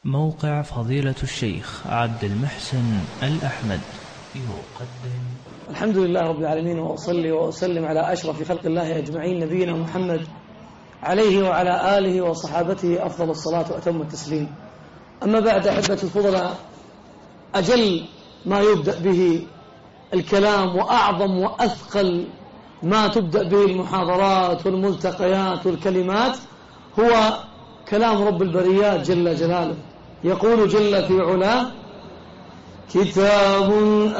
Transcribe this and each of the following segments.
موقع فضيلة الشيخ عبد المحسن الأحمد يقدم. الحمد لله رب العالمين، وأصلي وأسلم على أشرف خلق الله أجمعين، نبينا محمد عليه وعلى آله وصحابته أفضل الصلاة وأتم التسليم. أما بعد، أحبة الفضلاء، أجل ما يبدأ به الكلام وأعظم وأثقل ما تبدأ به المحاضرات والملتقيات والكلمات هو كلام رب البريات جل جلاله. يقول جل في علاه: كتاب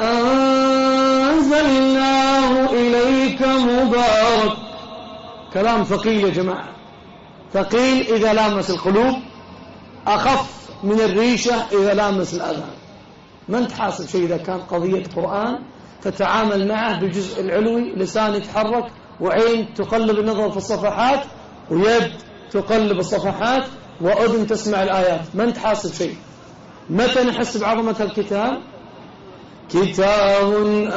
أنزلناه إليك مبارك. كلام ثقيل يا جماعة، ثقيل إذا لامس القلوب، أخف من الريشة إذا لامس الأذان. ما انت حاسب شيء إذا كان قضية قرآن تتعامل معه بالجزء العلوي، لسان يتحرك، وعين تقلب النظر في الصفحات، ويد تقلب الصفحات، وأذن تسمع الآيات. ما انت حاسب شيء. متى نحس بعظمة الكتاب؟ كتاب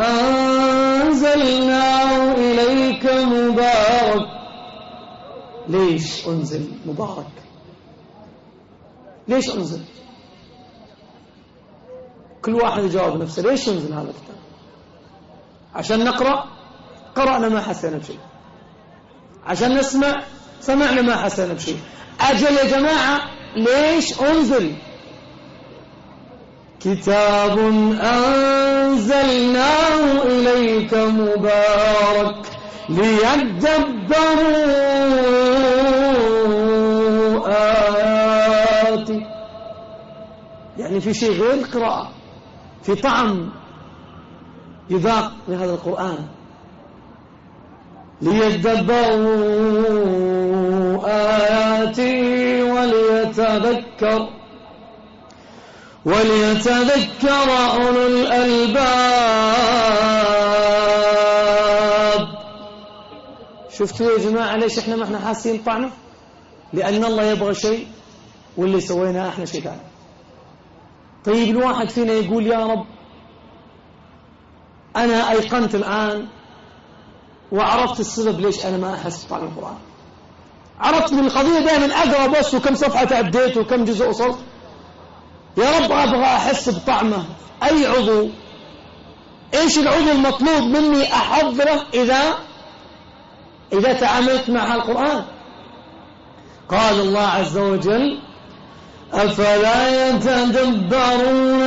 أنزلناه إليك مبارك. ليش أنزل مبارك؟ ليش أنزل؟ كل واحد يجاوب نفسه. ليش أنزل هذا الكتاب؟ عشان نقرأ؟ قرأنا ما حسنا بشيء. عشان نسمع؟ سمعنا ما حسنا بشيء. أجل يا جماعة، ليش أنزل؟ كتاب أنزلناه إليك مبارك ليدبروا آياته. يعني في شيء غير القراءة، في طعم يذاق من هذا القرآن. ليدبروا آياته وليتذكر أولو الألباب. شفتوا يا جماعة ليش احنا ما احنا حاسين طعمه؟ لأن الله يبغى شيء واللي سويناه احنا شيء ثاني. طيب الواحد فينا يقول: يا رب، أنا أيقنت الآن وعرفت السبب ليش أنا ما أحس بطعم القرآن. عرفت من القضية دائما أقرأ بس، وكم صفحة تعديت وكم جزء وصلت. يا رب، أبغى أحس بطعمه. أي عضو؟ إيش العضو المطلوب مني أحضره إذا تعاملت مع القرآن؟ قال الله عز وجل: أفلا يتدبرون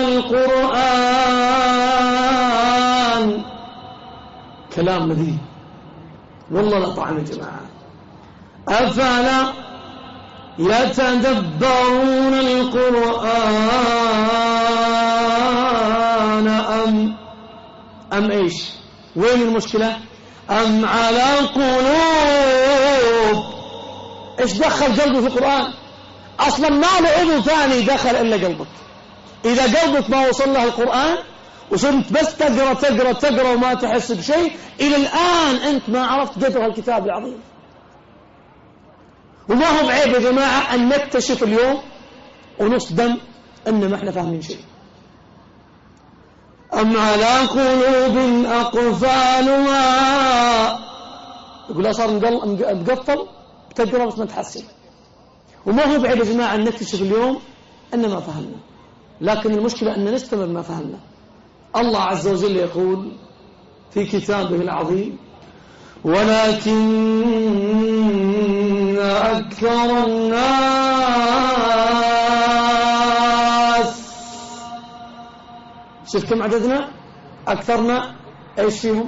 القرآن. كلام لذيذ والله لا طعم يا جماعة. أفلا يتدبرون القرآن أم إيش؟ وين المشكلة؟ أم على قلوب. إيش دخل قلبه في القرآن؟ أصلا ما له عضو ثاني دخل إلا قلبك. إذا قلبك ما وصل له القرآن وصرت بس تقرأ وما تحس بشيء، إلى الآن أنت ما عرفت قدر الكتاب العظيم. وما هو بعيب يا جماعة أن نكتشف اليوم ونصدم أن ما احنا فاهمين شيء. أم على قلوب أقفالها. يقول صار مقفل، بتقرأ بس ما تحسن. وما هو بعيب يا جماعة أن نكتشف اليوم أن ما فهمنا، لكن المشكلة أن نستمر ما فهمنا. الله عز وجل يقول في كتابه العظيم: ولكن أكثر الناس. شوف كم عددنا؟ أكثرنا إيش فيهم؟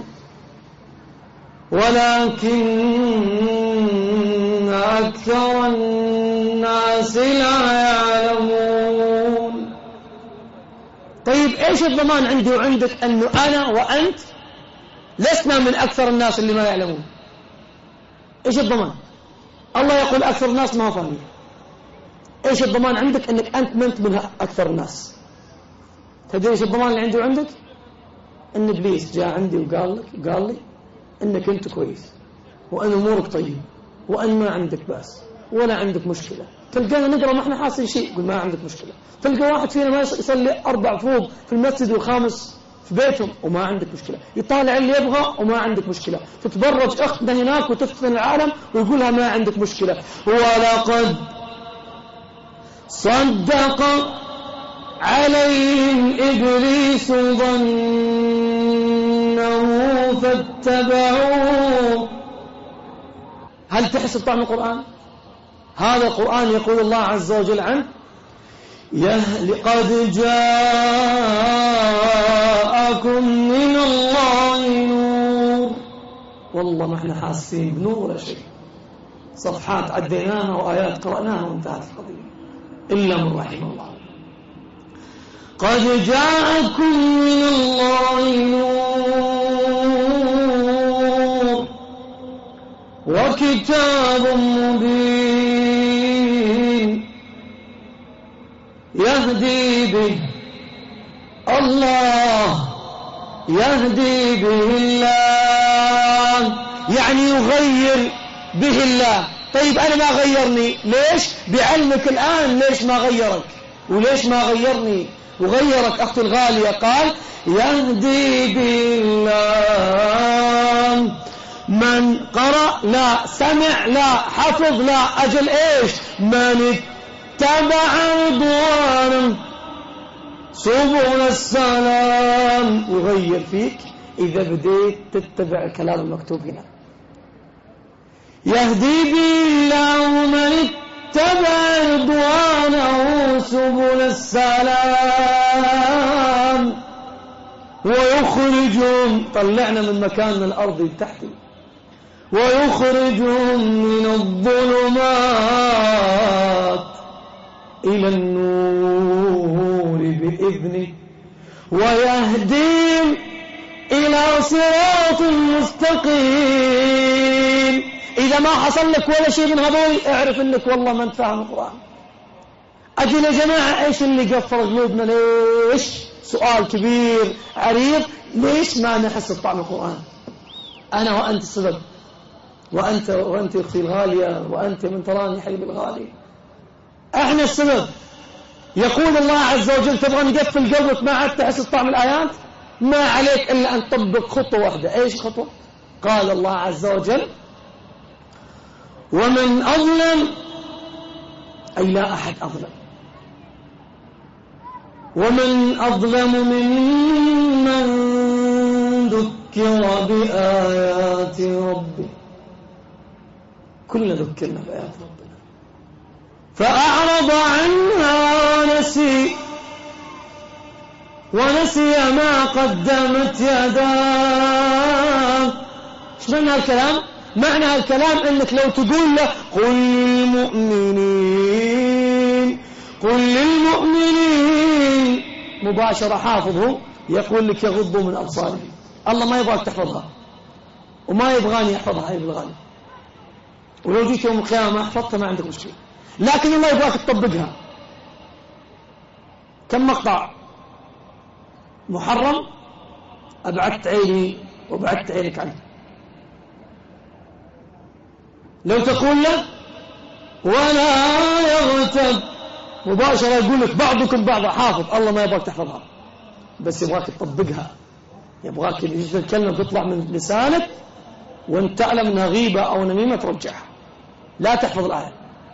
ولكن أكثر الناس لا يعلمون. طيب إيش الضمان عندي وعندك أنه أنا وأنت لسنا من أكثر الناس اللي ما يعلمون؟ إيش الضمان؟ الله يقول أكثر الناس ما فاهمين. إيش الضمان عندك أنك أنت ما أنت من أكثر الناس؟ تدري إيش الضمان اللي عندي وعندك؟ أن إبليس جاء عندي وقال لي أنك أنت كويس، وأن أمورك طيب، وأن ما عندك بأس ولا عندك مشكلة. تلقانا نقرأ ما احنا حاسين شيء، يقول ما عندك مشكلة. تلقى واحد فينا ما يصلي 4 فروض في المسجد والخامس في بيتهم وما عندك مشكلة. يطالع اللي يبغى وما عندك مشكلة. تتبرج أختنا هناك وتفتن العالم ويقولها ما عندك مشكلة. صدق عليهم إبليس ظنه فاتبعوه. هل تحس بطعم القرآن؟ هذا القرآن يقول الله عز وجل عنه قد جاءكم من الله نور. والله ما احنا حاسين بنور ولا شيء، صفحات عديناها وآيات قرأناها وانتهت القضية إلا من رحم الله. قد جاءكم من الله نور وكتاب مبين يهدي به الله، يهدي به الله، يعني يغير به الله. طيب أنا ما غيرني ليش؟ بعلمك الآن ليش ما غيرك وليش ما غيرني وغيرك أختي الغالية. قال يهدي بالله من قرأ لا، سمع لا، حفظ لا، أجل إيش؟ من اتبع رضوانه سبل السلام. يغير فيك إذا بديت تتبع الكلام المكتوب هنا. يهدي بالله من اتبع رضوانه سبل السلام ويخرجهم، طلعنا من مكاننا الأرضي تحتي، ويخرجهم من الظلمات إلى النور بإذنه ويهديهم إلى صراط مستقيم. إذا ما حصل لك ولا شيء من هذول اعرف إنك والله ما أنت فاهم القرآن. أجل يا جماعة إيش اللي قفر قلوبنا؟ ليش؟ سؤال كبير عريض، ليش ما نحس بطعم القرآن؟ أنا وأنت السبب، وأنت أختي الغالية، وأنت من تراني حبيبي الغالي، احنا السبب. يقول الله عز وجل تبغى نقفل قلبك ما عاد تحس بطعم الآيات؟ ما عليك إلا أن تطبق خطوة واحدة. إيش خطوة؟ قال الله عز وجل ومن أظلم، أي لا أحد أظلم، ومن أظلم ممن ذكر بآيات ربه. كلنا ذكرنا بآيات ربنا فأعرض عنها ونسي ما قدمت يداه. ايش معنى هالكلام؟ معنى هالكلام انك لو تقول له قل للمؤمنين مباشرة حافظه، يقول لك يغضوا من أبصارهم. الله ما يبغاك تحفظها وما يبغاني أحفظها يا بالغالي، ولو جيت يوم القيامة ما حفظتها ما عندك مشكلة، لكن الله يبغاك تطبقها. كم مقطع محرم أبعدت عيني وبعدت عينك عنه. لو تقول له ولا يغتب مباشرة يقول لك بعضكم بعضا حافظ. الله ما يبغاك تحفظها بس يبغاك تطبقها، يبغاك الكلمة تطلع من لسانك وانت تعلم انها غيبة أو نميمة ترجعها. لا تحفظ الآية،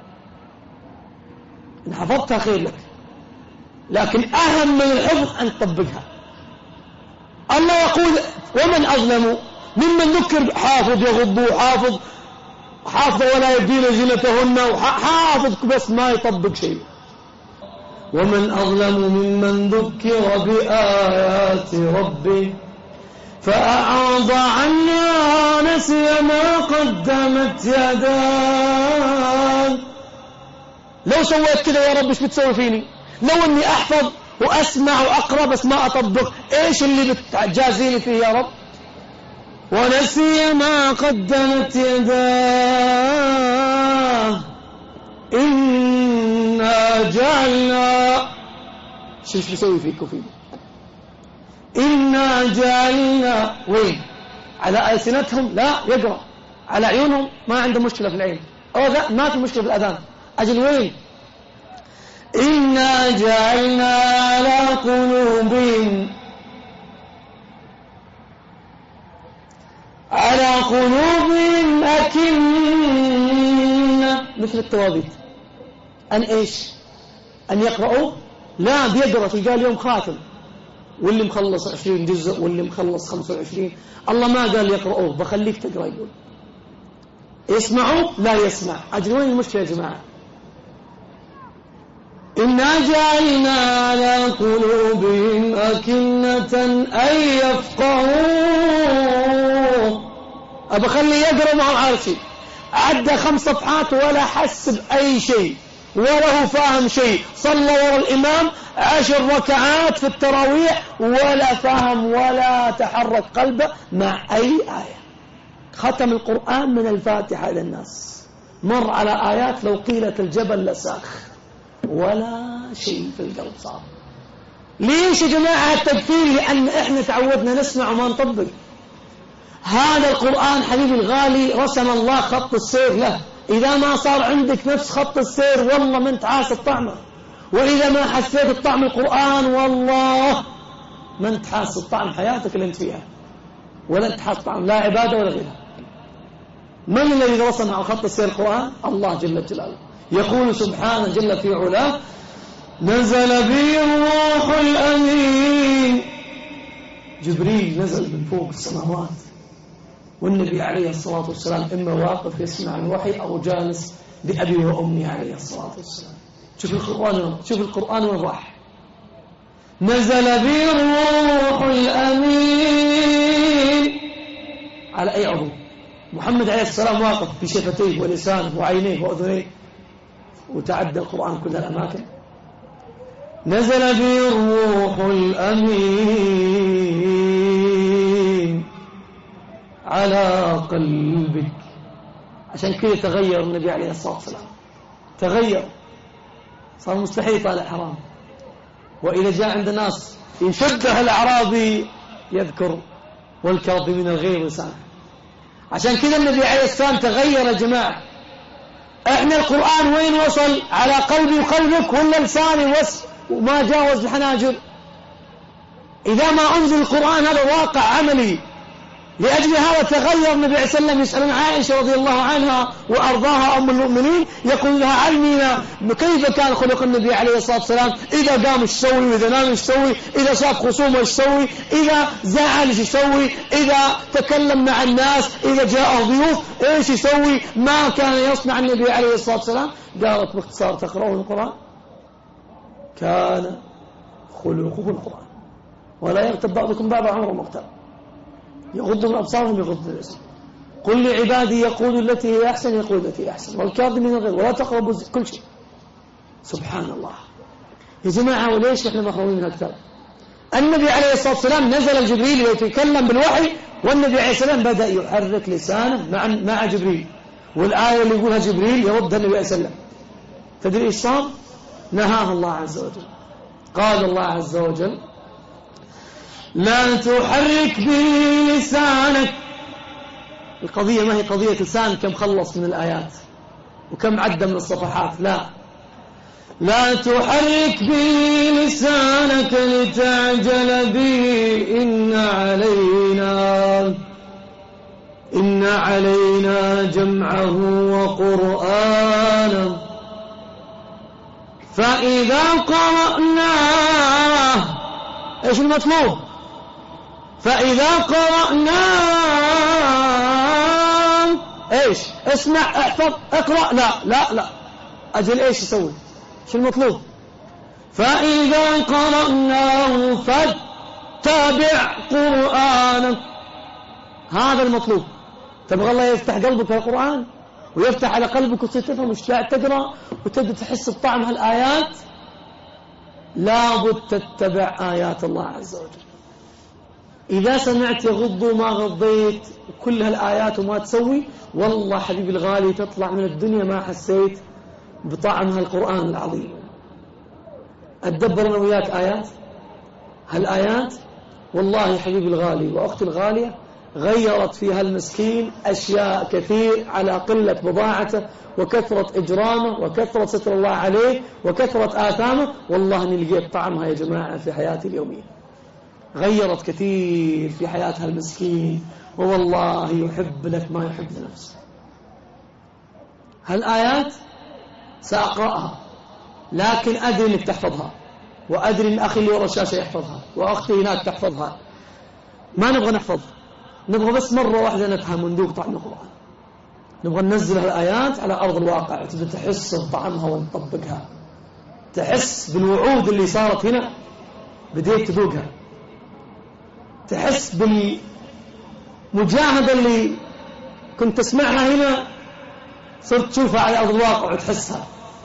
إن حفظتها خير لك، لكن أهم من الحفظ أن تطبقها. الله يقول ومن أظلم ممن ذكر حافظ يغضوا، حافظ ولا يبدين زينتهن، حافظ بس ما يطبق شيء. ومن أظلم ممن ذكر بآيات ربه فأعرض عنها نسي ما قدمت يداه. لو سويت كذا يا رب ايش بتسوي فيني؟ لو اني احفظ واسمع واقرا بس ما اطبق، ايش اللي بتجازيني فيه يا رب؟ ونسي ما قدمت يداه إنا جعلنا، شوف بسوي فيك وفيه، إنا جعلنا وين؟ على ألسنتهم لا يقرأ، على عيونهم ما عنده مشكلة في العين، أو لا ما في مشكلة في الأذان، أجل وين؟ إنا جعلنا على قلوبهم أكنة مثل التوابيت أن إيش؟ أن يقرأوا؟ لا، بيقرأ تلقى اليوم خاتم، واللي مخلص 20 جزء واللي مخلص 25. الله ما قال يقرأوه، بخليك تقرأ. يقول يسمعوا؟ لا يسمع. أجل وين المشكلة يا جماعة؟ إنا جعلنا على قلوبهم أكنة أن يفقهوا. أبخلي يقرأ ما عارف شيء، عدى 5 صفحات ولا حس بأي شيء ولا هو فاهم شيء، صلى وراء الإمام 10 ركعات في التراويح ولا فاهم ولا تحرك قلبه مع أي آية. ختم القرآن من الفاتحة إلى الناس، مر على آيات لو قيلت الجبل لساخ، ولا شيء في القلب صار. ليش يا جماعة التكفير؟ لأن إحنا تعودنا نسمع وما نطبق. هذا القرآن حبيبي الغالي رسم الله خط السير له، إذا ما صار عندك نفس خط السير والله ما انت حاسس طعمه، وإذا ما حسيت بطعم القرآن والله ما انت حاسس بطعم حياتك اللي انت فيها، ولا انت حاسس طعم لا عبادة ولا غيرها. من الذي رسم على خط السير القرآن؟ الله جل جلاله. يقول سبحانه جل في علاه: نزل به الروح الأمين. جبريل نزل من فوق السماوات، والنبي عليه الصلاة والسلام إما واقف يسمع الوحي أو جالس بأبي وأمي عليه الصلاة والسلام. شوف القرآن وين راح. نزل به الروح الأمين على أي عضو؟ محمد عليه السلام واقف بشفتيه ولسانه وعينيه وأذنيه، وتعدى القرآن كل الأماكن. نزل به الروح الأمين على قلبك. عشان كذا تغير النبي عليه الصلاة والسلام، تغير، صار مستحيل يطالع حرام. وإذا جاء عند الناس يشبه الأعرابي يذكر والكاظمين الغيظ لسانه. عشان كذا النبي عليه السلام تغير يا جماعة. احنا القرآن وين وصل؟ على قلبي وقلبك ولا لساني وما جاوز الحناجر؟ إذا ما أنزل القرآن هذا واقع عملي. لأجل هذا تغير النبي عليه الصلاة والسلام. يسألون عائشة رضي الله عنها وأرضاها أم المؤمنين، يقول لها: علمينا كيف كان خلق النبي عليه الصلاة والسلام، إذا قام ايش يسوي، وإذا نام ايش يسوي، إذا شاف خصومه ايش يسوي، إذا زعل ايش يسوي، إذا تكلم مع الناس، إذا جاء ضيوف ايش يسوي، ما كان يصنع النبي عليه الصلاة والسلام. قالت باختصار: تقرؤون القرآن؟ كان خلقه القرآن، ولا يغتب بعضكم بعض عمره مغتاب، يغض من أبصارهم يغض من الأبصار. قل لعبادي يقول التي هي أحسن يقول التي هي أحسن، والكاظمين الغيظ ولا تقربوا كل شيء. سبحان الله يا جماعة. وليش نحن محرومين من هالكتاب؟ النبي عليه الصلاة والسلام نزل جبريل يتكلم بالوحي، والنبي عليه السلام بدأ يحرك لسانه مع جبريل، والآية اللي يقولها جبريل يردها النبي عليه السلام. تدري إيش صار؟ نهاها الله عز وجل. قال الله عز وجل: لا تحرك به لسانك. القضية ما هي قضية لسان كم خلص من الآيات وكم عدى من الصفحات، لا تحرك به لسانك لتعجل به، إن علينا جمعه وقرآنه فإذا قرأناه. ايش المطلوب؟ فإذا قرأناه ايش؟ اسمع، احفظ، اقرأ. لا أجل ايش يسوي؟ شو المطلوب؟ فإذا قرأناه فاتبع قرآنه. هذا المطلوب. تبغى الله يفتح قلبك على القرآن ويفتح على قلبك وتفهم وش تقرأ وتبدأ تحس بطعم هالآيات. لابد تتبع آيات الله عز وجل. إذا سمعت يغضوا ما غضيت كل هالآيات وما تسوي، والله حبيبي الغالي تطلع من الدنيا ما حسيت بطعم هالقرآن العظيم. أتدبر أنا وياك آيات، هالآيات والله حبيبي الغالي وأختي الغالية غيرت فيها المسكين أشياء كثير على قلة بضاعته وكثرة إجرامه وكثرة ستر الله عليه وكثرة آثامه. والله أني لقيت طعمها يا جماعة في حياتي اليومية. غيرت كثير في حياتها المسكين، والله يحب لك ما يحب لنفسه. هالآيات سأقرأها لكن أدري أنك تحفظها، وأدري أن أخي اللي ورا الشاشة يحفظها، وأختي هناك تحفظها. ما نبغى نحفظ، نبغى بس مرة واحدة نفهم وندوق طعم القرآن. نبغى ننزل الآيات على أرض الواقع، تبدأ تحس بطعمها ونطبقها، تحس بالوعود اللي صارت هنا بديت تذوقها، تحس بالمجاهدة اللي كنت تسمعها هنا صرت تشوفها على أرض الواقع وتحسها.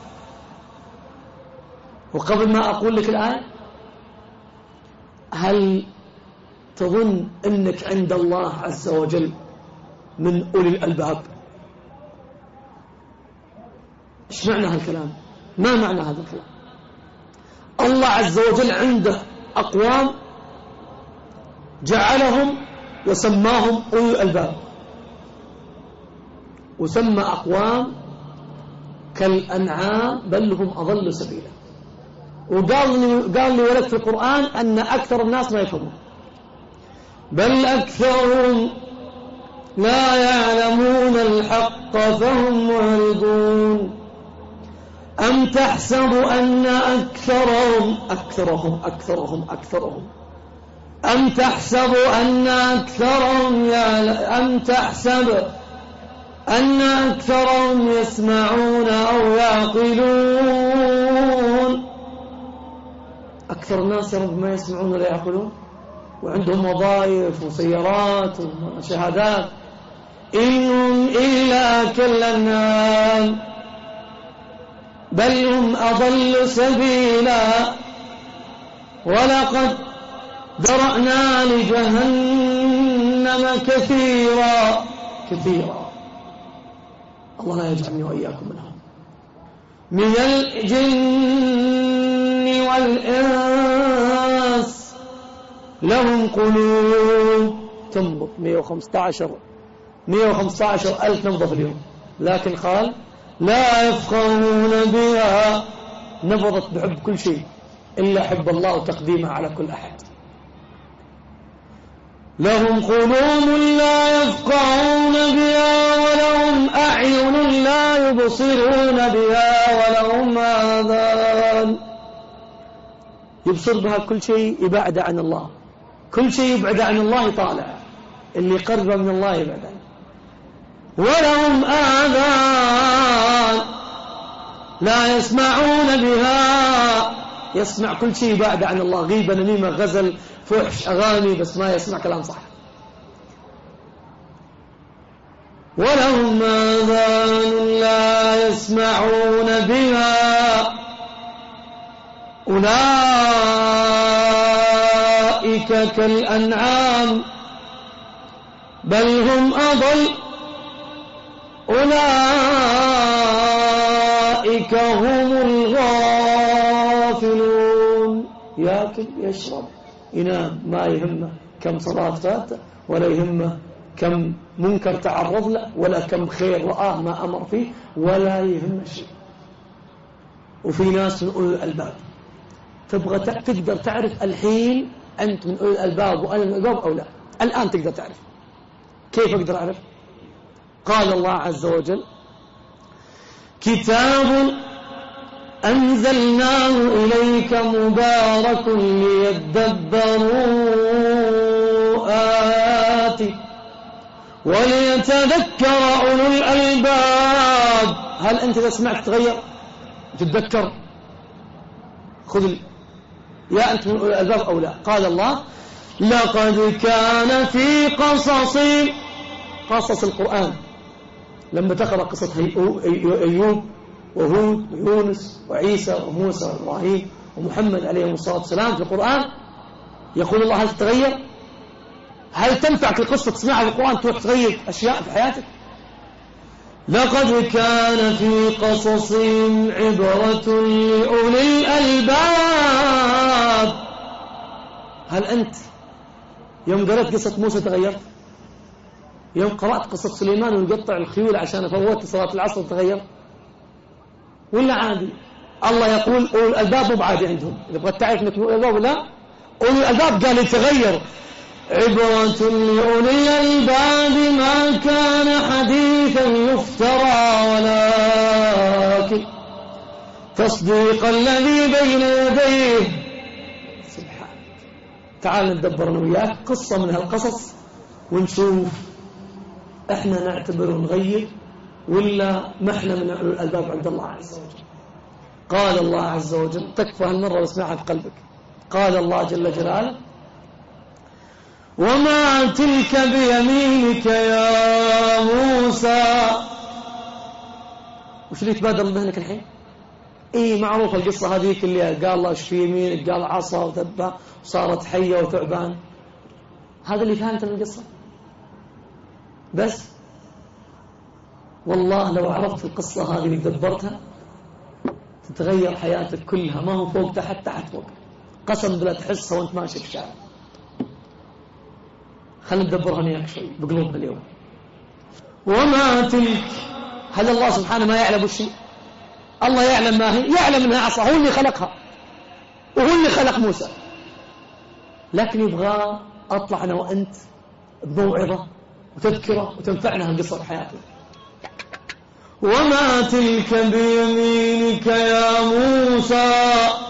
وقبل ما أقول لك الآن، هل تظن أنك عند الله عز وجل من أولي الألباب؟ إيش معنى هالكلام؟ ما معنى هذا الكلام؟ الله عز وجل عنده أقوام جعلهم وسماهم أولي الألباب، وسمى أقوام كالأنعام بل هم أضل سبيلا. وقال لي ولد في القرآن أن أكثر الناس ما يفهمون، بل أكثرهم لا يعلمون الحق فهم معرضون. أم تحسب أن أكثرهم أم تحسب أن أكثرهم يسمعون أو يعقلون؟ أكثر الناس يا رب ما يسمعون ولا يعقلون، وعندهم وظائف وسيارات وشهادات. إنهم إلا كالأنعام بل هم أضل سبيلا، ولقد ذرأنا لجهنم كثيرا. الله لا يجعلني وإياكم منهم، من الجن والإنس لهم قلوب تنبض 115 ألف نبضة في اليوم، لكن قال لا يفقهون بها، نبضت بحب كل شيء إلا حب الله وتقديمه على كل أحد. لهم قلوب لا يفقهون بها، ولهم أعين لا يبصرون بها، ولهم آذان يبصر بها كل شيء يبعد عن الله، كل شيء يبعد عن الله يطالع، اللي قرب من الله يبعد عنه. ولهم آذان لا يسمعون بها، يسمع كل شيء يبعد عن الله، غيبة نميمة غزل فحش أغاني، بس ما يسمع كلام صح. ولهم آذان لا يسمعون بها، أولئك كالأنعام بل هم أضل، أولئك هم الغافلون. يأكل يشرب ينام، ما يهمه كم صلاة فاتة، ولا يهمه كم منكر تعرض له، ولا كم خير رآه ما أمر فيه، ولا يهمه شيء. وفي ناس من أولي الألباب تبغى تقدر تعرف الحين أنت من أولي الألباب وأنا من الألباب أو لا. الآن تقدر تعرف. كيف أقدر أعرف؟ قال الله عز وجل كتاب أنزلناه إليك مبارك ليدبروا آياته وليتذكر أولو الألباب. هل أنت إذا سمعت تغير تتذكر؟ خذ يا أنت من أولي الألباب أو لا. قال الله لقد كان في قصص القرآن، لما تقرأ قصة أيوب وهود ويونس وعيسى وموسى وإبراهيم ومحمد عليه الصلاة والسلام في القرآن، يقول الله هل تتغير؟ هل تنفعك القصة تسمعها في القرآن تروح تغير أشياء في حياتك؟ لقد كان في قصصهم عبرة لأولي الألباب. هل أنت يوم قرأت قصة موسى تغيرت؟ يوم قرأت قصة سليمان ويقطع الخيول عشان فوت صلاة العصر تغير؟ ولا عادي؟ الله يقول أولي الألباب مو بعادي عندهم. إذا بغيت تعرف أنك أولي الألباب ولا أولي الألباب قال يتغير عبرة لأولي الألباب ما كان حديثا يفترى تصديق الذي بين يديه. سبحان. تعال ندبر أنا وياك قصة من هالقصص ونشوف احنا نعتبر ونغير ولا ما احنا من الألباب عند الله عز وجل. قال الله عز وجل، تكفى هالمرة واسمعها بقلبك. قال الله جل جلاله: وما تلك بيمينك يا موسى. وش اللي يتبادر لذهنك الحين؟ معروفة القصة هذيك اللي قال الله ايش في يمينك، قال عصا وذبة وصارت حية وثعبان. هذا اللي فهمت من القصة بس. والله لو عرفت القصة هذه اللي دبرتها تتغير حياتك كلها، ما هو فوق تحت تحت فوق، قسم بلا تحسها وانت ماشي في الشارع. خلنا ندبرها وياك شوي بقلوبنا اليوم. وما تلك، هل الله سبحانه ما يعلم الشيء؟ الله يعلم ما هي، يعلم انها عصا، هو اللي خلقها وهو اللي خلق موسى، لكن يبغى اطلع انا وانت بموعظة وتذكرة وتنفعنا هالقصة بحياتنا. وما تلك بيمينك يا موسى.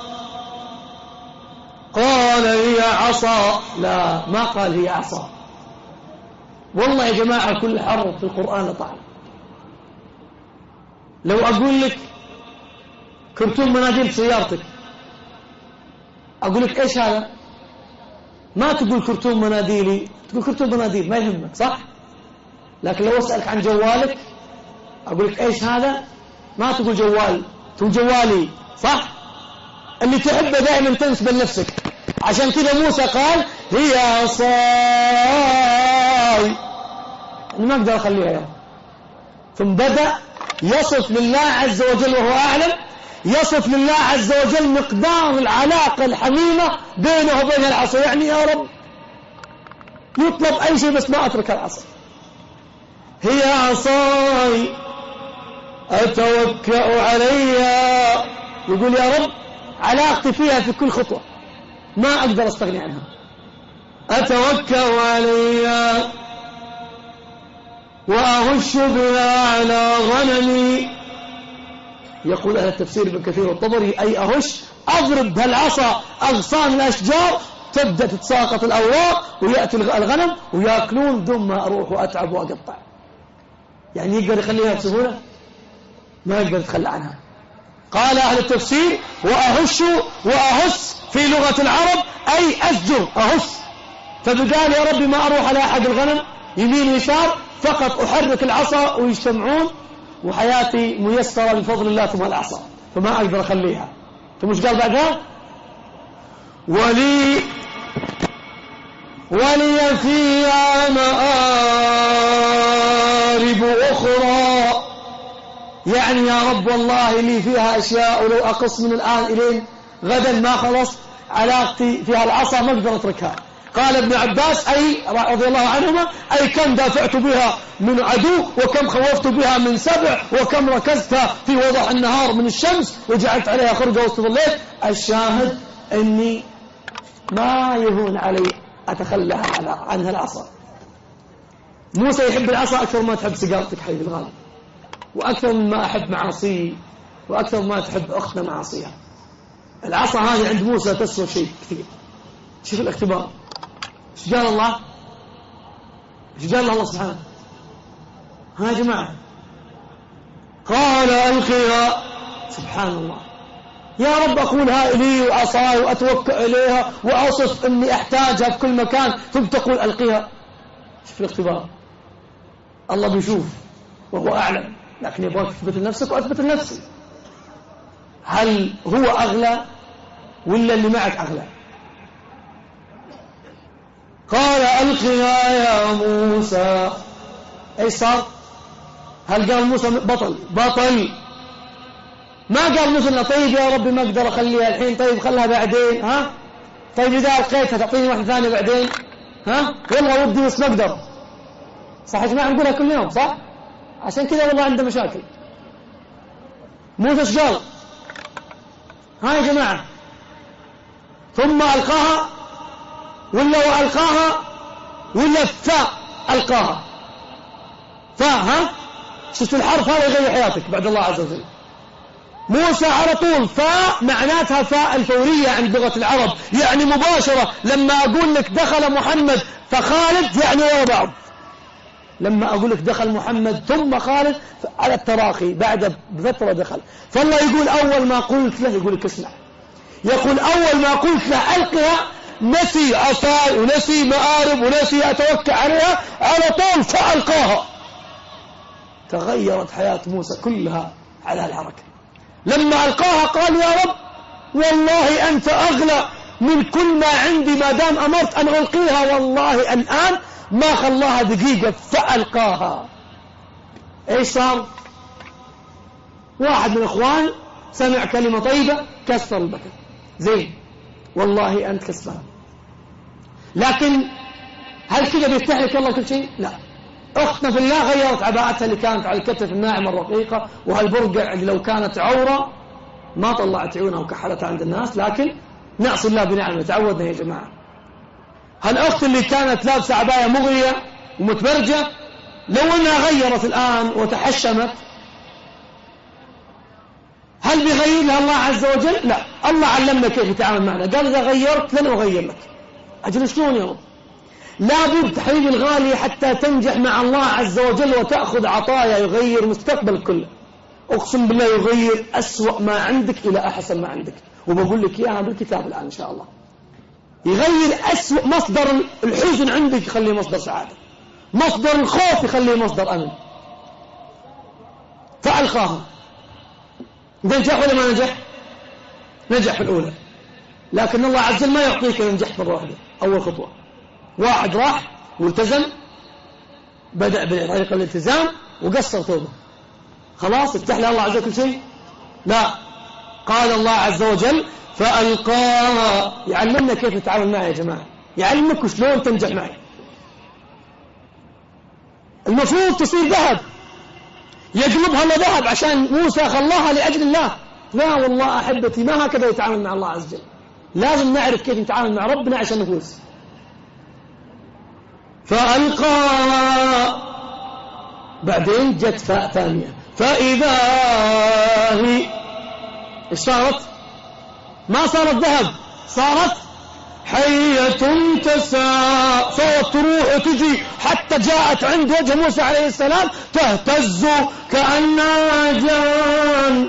قال هي عصا. لا، ما قال هي عصا. والله يا جماعة كل حرف في القرآن طعن. لو أقول لك كرتون مناديل سيارتك، أقول لك إيش هذا؟ ما تقول كرتون مناديلي، تقول كرتون مناديل، ما يهمك، صح؟ لكن لو أسألك عن جوالك أقول لك إيش هذا؟ ما تقول جوال، تقول جوالي، صح؟ اللي تحبه دائما تنسب لنفسك. عشان كذا موسى قال هي عصاي، أنا ما أقدر أخليها يوم. ثم بدأ يصف لله عز وجل وهو أعلم، يصف لله عز وجل مقدار العلاقة الحميمة بينه وبين العصا. يعني يا رب يطلب أي شيء بس ما أترك العصا. هي عصاي أتوكأ عليها، يقول يا رب علاقتي فيها في كل خطوة ما أقدر أستغني عنها. أتوكأ عليها وأهش بها على غنمي. يقول أهل التفسير ابن كثير والطبري أي أهش، أضرب بهالعصا أغصان الأشجار تبدأ تتساقط الأوراق ويأتي الغنم ويأكلون دون ما أروح وأتعب وأقطع. يعني يقدر يخليها بسهولة؟ ما يقدر يتخلى عنها. قال أهل التفسير وأهش وأهس في لغة العرب أي أسجر، أهس. فبقال يا ربي ما أروح على أحد الغنم يمين ويسار، فقط أحرك العصا ويجتمعون وحياتي ميسرة بفضل الله ثم العصا، فما أقدر أخليها. ثم مش قال بعدها ولي فيها مآرب أخرى. يعني يا رب والله لي فيها أشياء ولو أقص من الآن إلين غدا ما خلص علاقتي فيها العصا ما أقدر أتركها. قال ابن عباس أي رضي الله عنهما أي كم دافعت بها من عدو وكم خوفت بها من سبع وكم ركزتها في وضح النهار من الشمس وجعلت عليها خرقة وسط الليل. الشاهد أني ما يهون علي أتخلى عنها العصا. موسى يحب العصا أكثر ما تحب سيجارتك حبيبي الغالي، وأكثر مما أحب معاصيه، وأكثر ما تحب أختنا معاصيها. العصا هذه عند موسى تسوى شيء كثير. شوف الاختبار، ايش قال الله؟ ايش قال الله سبحانه؟ ها يا جماعة، قال ألقها. سبحان الله، يا رب أقولها إلي وعصاي وأتوكأ إليها وأصف أني أحتاجها في كل مكان، ثم تقول ألقها. شوف الاختبار، الله بيشوف وهو أعلم، لكن يبغاك تثبت لنفسك وأثبت لنفسي. هل هو أغلى ولا اللي معك أغلى؟ قال ألقها يا موسى. ايش صار؟ هل قال موسى بطل؟ ما قال موسى طيب يا ربي ما أقدر أخليها الحين، طيب خلها بعدين، ها طيب إذا ألقيتها تعطيني واحدة ثانية بعدين، ها والله ودي بس ما أقدر. صح يا جماعة نقولها كل يوم، صح؟ عشان كذا والله عنده مشاكل. موسى ايش قال؟ ها يا جماعة، ثم ألقاها ولا وألقاها ولا موسى على طول فاء معناتها فاء الفورية عند لغة العرب، يعني مباشرة. لما أقول لك دخل محمد فخالد يعني ورا بعض، لما أقول لك دخل محمد ثم خالد على التراخي بعد بفترة دخل. فالله يقول أول ما قلت له، يقول لك اسمع، يقول أول ما قلت له ألقها نسي عصاي ونسي مآرب ونسي أتوكل عليها، على طول فألقاها. تغيرت حياة موسى كلها على الحركة. لما ألقاها قال يا رب والله أنت أغلى من كل ما عندي، ما دام أمرت أن ألقيها والله الآن ما خلاها دقيقة فألقاها. إيش صار؟ واحد من الإخوان سمع كلمة طيبة كسر البكر، زين والله أنت كسران، لكن هل كذا بيفتح لك الله كل شيء؟ لا. أختنا في الله غيرت عباءتها اللي كانت على الكتف الناعمة الرقيقة، وهالبرقع اللي لو كانت عورة ما طلعت عيونها وكحلتها عند الناس، لكن نعصي الله بنعمه، تعودنا يا جماعة. هالأخت اللي كانت لابسة عباية مغرية ومتبرجة لو أنها غيرت الآن وتحشمت هل بيغير لها الله عز وجل؟ لا. الله علمنا كيف يتعامل معنا، قال إذا غيرت لن أغير لك. أجل شلون يا رب؟ لابد حبيبي الغالي حتى تنجح مع الله عز وجل وتأخذ عطايا يغير مستقبل كله. أقسم بالله يغير أسوأ ما عندك إلى أحسن ما عندك، وبقول لك إياها بالكتاب الآن إن شاء الله. يغير أسوأ مصدر الحزن عندك يخليه مصدر سعادة، مصدر الخوف يخليه مصدر أمن. فألقاها. نجح ولا ما نجح؟ نجح في الأولى، لكن الله عز وجل ما يعطيك نجح مرة واحدة. أول خطوة واحد راح والتزم، بدأ بطريقة الالتزام وقصر توبه، خلاص افتح له الله عز وجل كل شيء؟ لا. قال الله عز وجل فألقاها. يعلمنا كيف نتعامل معه يا جماعة، يعلمك شلون تنجح معي. المفروض تصير ذهب، يقلبها لذهب عشان موسى خلاها لأجل الله. لا والله أحبتي ما هكذا يتعامل مع الله عز وجل. لازم نعرف كيف نتعامل مع ربنا عشان نفوز. فألقاها، بعدين جت فاء ثانية، فإذا هي إيش صارت؟ ما صارت ذهب، صارت حية تسعى. صارت تروح وتجي حتى جاءت عند وجه موسى عليه السلام تهتز كأنها جان.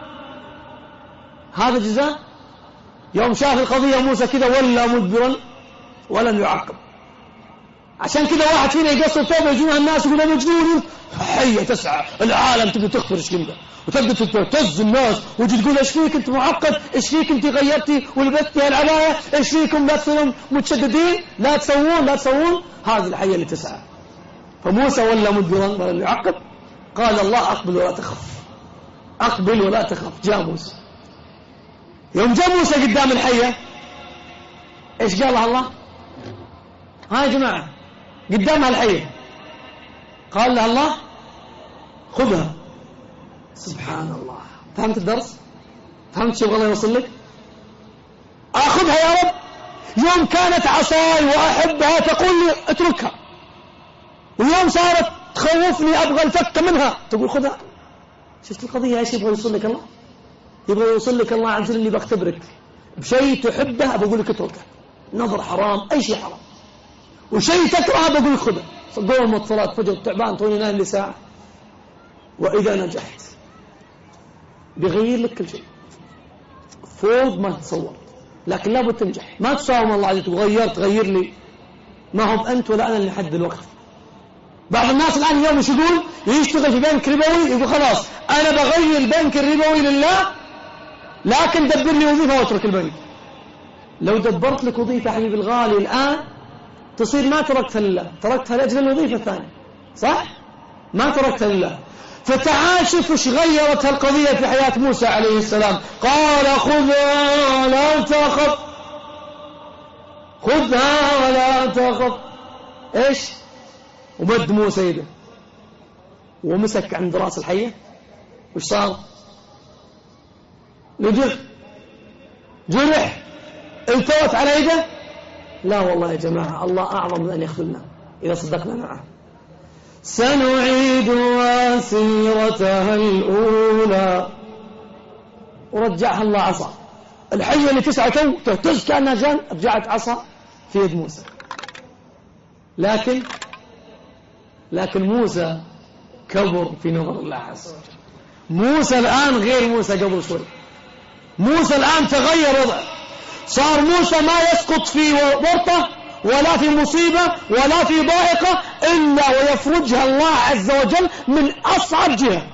هذا جزاء. يوم شاف القضية موسى كذا ولا مدبرا ولم يعقب. عشان كذا واحد فينا يقصر توبه يجينا الناس يقولون مجنون، حية تسعى العالم تبي تخبر ايش كذا، وتبدا تهتز الناس وتجي تقول ايش فيك انت معقد، ايش فيك انت غيرتي ولبستي العبايه، ايش فيكم لا تصيرون متشددين، لا تسوون. هذه الحية اللي تسعى. فموسى ولا مدبرا ولم يعقب. قال الله أقبل ولا تخف، أقبل ولا تخف. جاء موسى. يوم جاء موسى قدام الحية ايش قال الله؟ ها يا جماعة قدامها الحية قال لها الله خذها. سبحان الله. فهمت الدرس؟ فهمت شو الله يوصل لك؟ أخذها يا رب. يوم كانت عصاي وأحبها تقول لي اتركها، ويوم صارت تخوفني أبغى الفك منها تقول خذها. شفت القضية ايش يبغى يوصل لك الله؟ يبغى يوصل لك الله عز وجل اللي بختبرك بشيء تحبه بقول لك اتركه، نظر حرام أي شيء حرام، وشيء تكره بقول لك خذه. قوم الصلاة فجر تعبان توني نام لي ساعة. وإذا نجحت بيغير لك كل شيء فوق ما تتصور، لكن لابد تنجح. ما تساوم الله عز وجل تغير لي، ما هو أنت ولا أنا اللي نحدد الوقت. بعض الناس الآن اليوم ايش يقول؟ يشتغل في بنك ربوي يقول خلاص أنا بغير البنك الربوي لله، لكن دبر لي وظيفة واترك البنك. لو دبرت لك وظيفة حبيبي الغالي الآن تصير ما تركتها لله، تركتها لأجل الوظيفة الثانية، صح؟ ما تركتها لله. فتعال شوف ايش غيرت هالقضية في حياة موسى عليه السلام. قال خذها ولا تخف، خذها ولا تخف. ايش؟ ومد موسى يده ومسك عند راس الحية. وش صار؟ جرح التوت على يده. لا والله يا جماعة الله أعظم من أن يخذلنا إذا صدقنا معه. سنعيدها سيرتها الأولى ورجعها الله عصا. الحية اللي تسعى تهتز كأنها جان، رجعت عصا في يد موسى. لكن موسى كبر في نظر الله عز وجل. موسى الآن غير موسى قبل شوي. موسى الآن تغير وضعه، صار موسى ما يسقط في ورطة ولا في مصيبة ولا في ضائقة إلا ويفرجها الله عز وجل من أصعب جهة،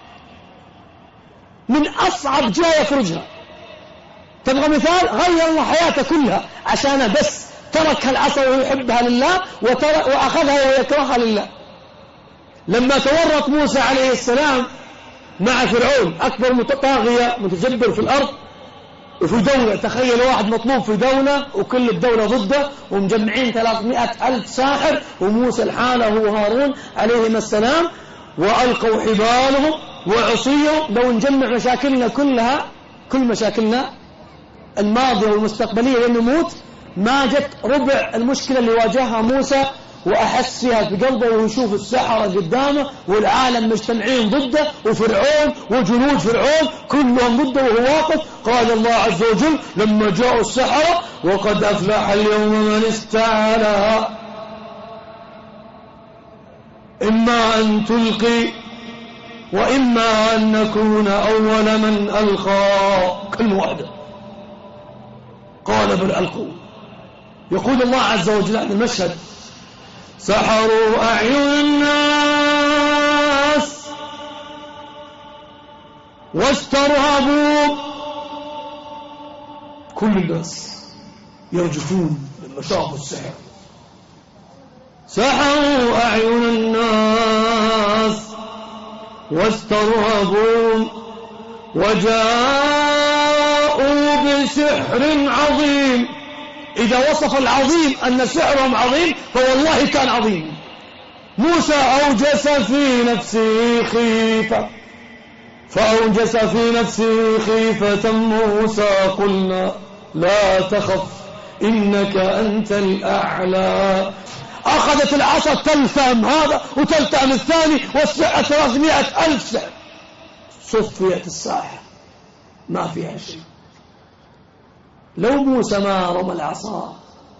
من أصعب جهة يفرجها. تبغى مثال؟ غير الله حياته كلها عشان بس ترك العصا ويحبها لله وأخذها ويكرهها لله. لما تورط موسى عليه السلام مع فرعون أكبر طاغية متجبر في الأرض وفي دولة، تخيل واحد مطلوب في دولة وكل الدولة ضده ومجمعين 300,000 ساحر، وموسى الحالة هو هارون عليهما السلام، وألقوا حبالهم وعصيهم. لو نجمع مشاكلنا كلها، كل مشاكلنا الماضية والمستقبلية لنموت، ما جت ربع المشكلة اللي واجهها موسى وأحس فيها في قلبه وهو يشوف السحرة قدامه والعالم مجتمعين ضده وفرعون وجنود فرعون كلهم ضده وهو واقف. قال الله عز وجل لما جاءوا السحرة وقد أفلح اليوم من استعلى إما أن تلقي وإما أن نكون أول من ألقى. كلمة واحدة، قال بل ألقوا. يقول الله عز وجل عن المشهد سحروا أعين الناس واسترهبوا. كل الناس يرجفون لما شافوا السحر. سحروا أعين الناس واسترهبوا وجاءوا بسحر عظيم. إذا وصف العظيم أن سحرهم عظيم فوالله كان عظيم. موسى أوجس في نفسه خيفة فأوجس في نفسه خيفة موسى قلنا لا تخف إنك أنت الأعلى. أخذت العصا تلثم هذا وتلثم الثاني والسحر 300,000 سحر. صفيت الساحة ما فيها شيء. لو موسى ما رمى العصا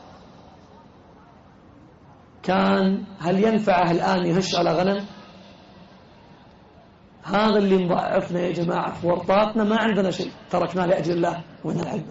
كان هل ينفعه الآن يهش على غنم؟ هذا اللي مضعفنا يا جماعة في ورطاتنا. ما عندنا شيء تركناه لأجل الله ونلعب،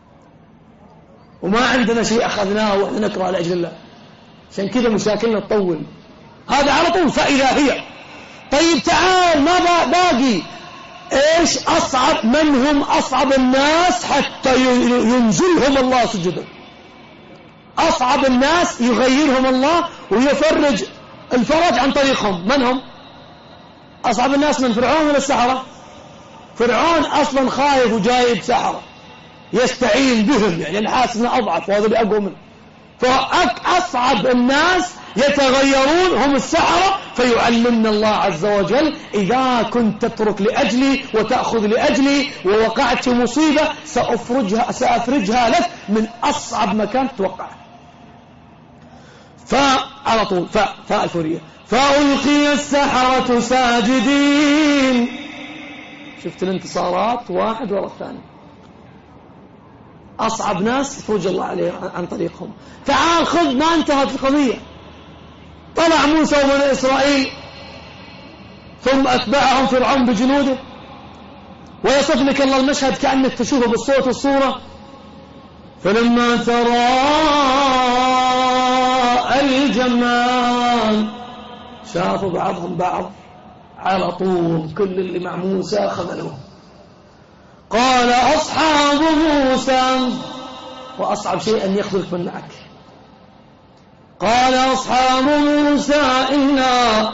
وما عندنا شيء أخذناه ونكره لأجل الله. عشان كذا مشاكلنا تطول. هذا على طول فإذا هي. طيب تعال ما باقي إيش أصعب؟ من هم أصعب الناس حتى ينزلهم الله سجدا؟ أصعب الناس يغيرهم الله ويفرج الفرج عن طريقهم. من هم أصعب الناس؟ من فرعون ولا السحرة؟ فرعون أصلا خايف وجايب سحرة يستعين بهم، يعني الحاس انه أضعف وهذا اللي أقوى منه. فأصعب الناس يتغيرون هم السحرة. فيعلمنا الله عز وجل إذا كنت تترك لأجلي وتأخذ لأجلي ووقعت في مصيبة سأفرجها لك من أصعب مكان تتوقعه. فعلى طول فاء الفورية فألقي السحرة ساجدين. شفت الانتصارات واحد وراء الثاني. أصعب ناس يفرج الله عليه عن طريقهم. تعال خذ ما انتهت القضية. طلع موسى وبني إسرائيل ثم أتبعهم فرعون بجنوده، ويصف لك الله المشهد كأنك تشوفه بالصوت والصورة. فلما تراءى الجمعان شافوا بعضهم بعض على طول كل اللي مع موسى خذلوه. قال أصحاب موسى، وأصعب شيء أن يخذلك من معك. قال أصحاب موسى إنا